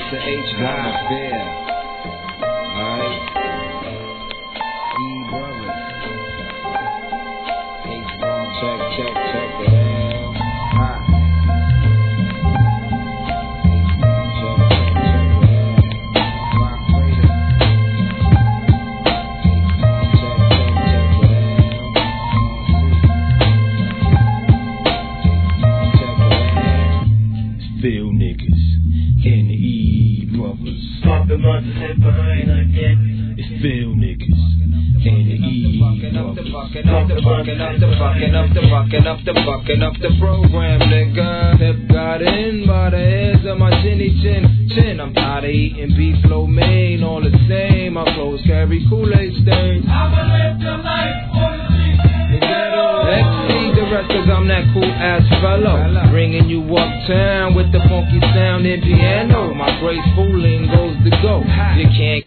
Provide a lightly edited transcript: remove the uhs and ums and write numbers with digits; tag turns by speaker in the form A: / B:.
A: the H God affair. Alright. E brothers. H bomb. Check it out. Hot. H bomb. Check it out. Rock Raider. H bomb. Check it out.
B: Feel niggas, N.E. brothers.
C: Poppin' months hit behind again.
B: It's feel niggas, N.E. brothers.
A: Fucking up the program, nigga. Hip got in by the hairs of my chinny chin. I'm tired of eating beef lo mein, all the same. My clothes carry Kool-Aid stains.
C: I'ma live the life on the
A: Exceed the rest cause I'm that cool ass fellow, bringing you uptown with the funky sound and piano. My graceful lingo's the go. You can't